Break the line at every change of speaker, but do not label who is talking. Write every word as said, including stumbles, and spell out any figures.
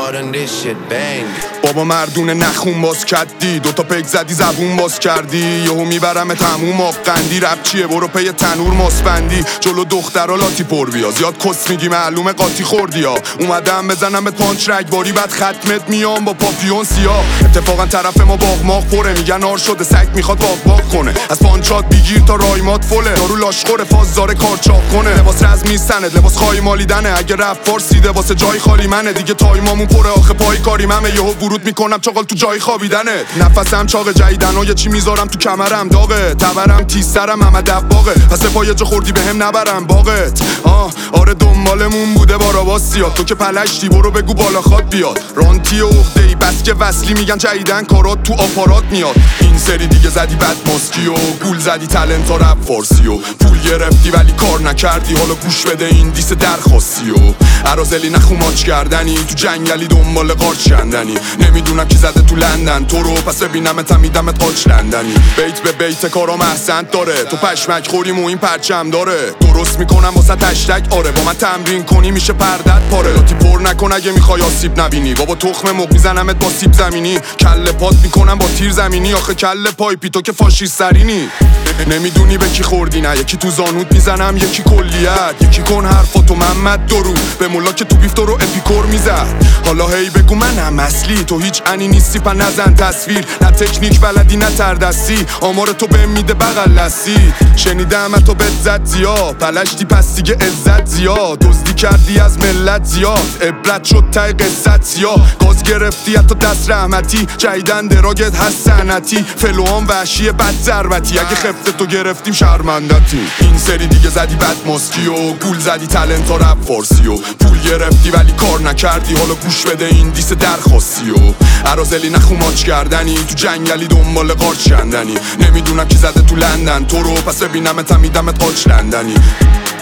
hard and this shit bang.
بابا مردونه نخون باز کردی دوتا پک زدی زبون باز کردی یهو میبرم تموم آب قندی رب چیه برو پی تنور ماسپندی جلو دخترها لاتی پر بیا زیاد کس میگی معلومه قاطی خوردی ها اومدم بزنم به پانچ رگباری بعد ختمت میام با پاپیون سیاه اتفاقا طرف ما باغ ماغ پره میگن آر شده سگ میخواد باغ باغ کنه از پانچات بگیر تا رایمات فله دارو لاشخوره فازدار کارچاق کنه لباس رزمی سند لباس خواهی مالیدنه اگه رفت فارسیده واسه جای خالی منه دیگه تایمامون پره آخه پای کاری منه یهو ورود میکنم چاقال تو جای خوابیدنه نفسم چاق جدیدن و یه چی میذارم تو کمرم داغه تبرم تیزترم همه دباغه پس پای جا خوردی بهم نبرم باغت آه آره دنبالمون بوده باراباسیا تو که پلشتی برو بگو بالا خواد بیاد رانتی و عقده‌ای بس که وصلی میگن جدیدن کارات تو آپارات میاد این سری دیگه زدی بد ماسکی و گول زدی تالنت رپ فارسی و پول گرفتی ولی کار نکردی حالا گوش بده این دیس درخواستی و ارازلی نخوماچ کردنی تو جنگلی دنبال قارچ کندنی نمیدونم کی زده تو لندن تو رو پس ببینمت میدمت قاچ لندنی بیت به بیت کارام احسنت داره تو پشمک خوریم و این پرچم داره درست میکنم واسه تشتک آره با من تمرین کنی میشه پردت پاره لاتی پر نکن اگه میخوای آسیب نبینی بابا تخم مرغ میزنمت با سیب زمینی کله پات میکنم با تیر زمینی آخه کله پایپی تو که فاشیست سرینی نمیدونی به کی خوردی نه یکی تو زانوت میزنم یکی کلیت یکی کن حرفاتو محمد درو به مولا که تو بیفتو رو اپیکور میزد حالا هی بگو منم اصلی تو هیچ انی نیستی پا نزن تصویر نه تکنیک بلدی نه تردستی آمار تو به میده بغل لسی شنیدم تو بد زد زیاد پلشتی پس دیگه عزت زیاد دزدی کردی از ملت زیاد عبرت شد تای قصت زیاد گاز گرفتی حتی دست رحمتی جیدن دراگت هست سنتی فلوان وحشی بد ضربتی اگه خفت تو گرفتیم شرمندتی این سری دیگه زدی بد ماسکی و گول زدی تالنت رپ فارسی و پول گرفتی ولی کار نکردی حالا گوش بده این دیس درخواستی و ارازلی نخوماچ کردنی تو جنگلی دنبال قارچ کندنی نمیدونم کی زده تو لندن تو رو پس ببینمت میدمت قاچ لندنی